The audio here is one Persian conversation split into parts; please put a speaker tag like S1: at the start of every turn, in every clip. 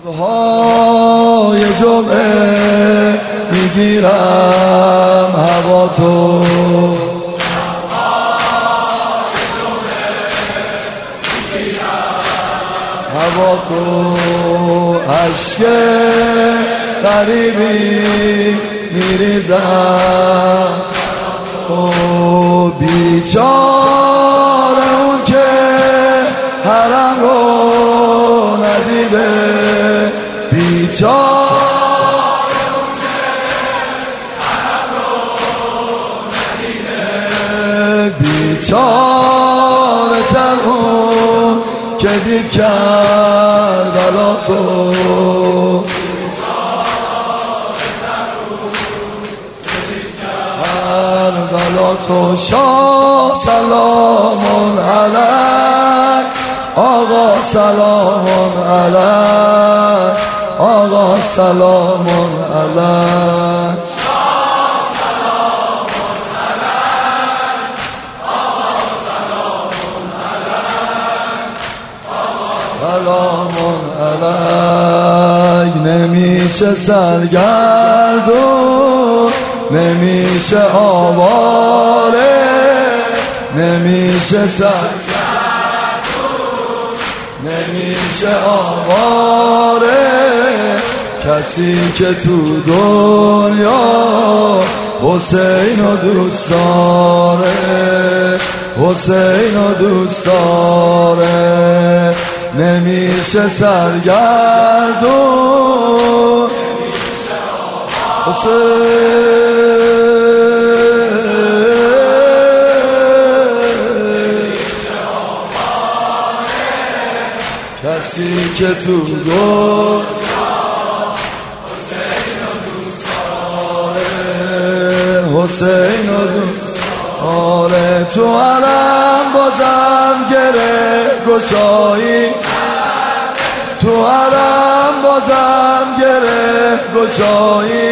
S1: های جمعه میگیرم هوا تو، هوا تو، عشق غریبی میریزم. او بیچاره اون که حرم رو ندیده، بیچاره اون که حرم رو ندیده، بیچاره تر اون که دید کربلا تو، کربلا تو. شاه سلام علیک، آقا سلام علیک، آقا سلام علیک،
S2: شاه سلام علیک، آقا سلام علیک،
S1: سلام علیک. نمیشه سرگردون، نمیشه آواره، نمیشه سرگردون، نمیشه آواره. کسی که تو دنیا حسین رو دوست داره، حسین رو دوست داره. نمیشه سرگردون، حسین. کسی که تو دنیا
S2: حسین رو دوست داره،
S1: حسین رو دوست داره. تو حرم بازم گره گشایی، تو حرم بازم گره گشایی.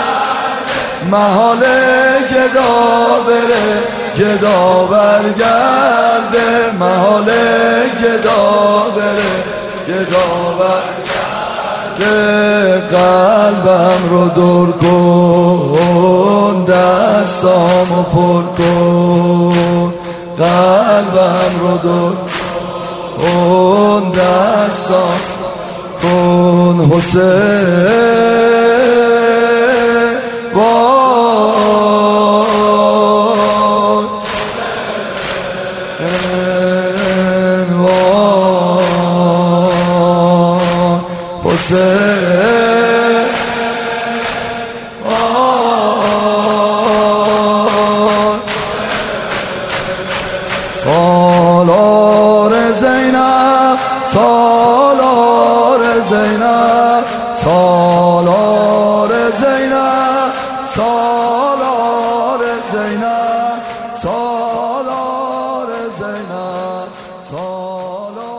S1: محال گدا بره گدا برگرده، محال گدا بره گدا برگرده. قلبم رو دور کن، دستامو پر کن، قلبم رو دور کن، دستام کن. حسین حسین سالار زینب، سالار زینب، سالار زینب، سالار زینب، سالار زینب، سالار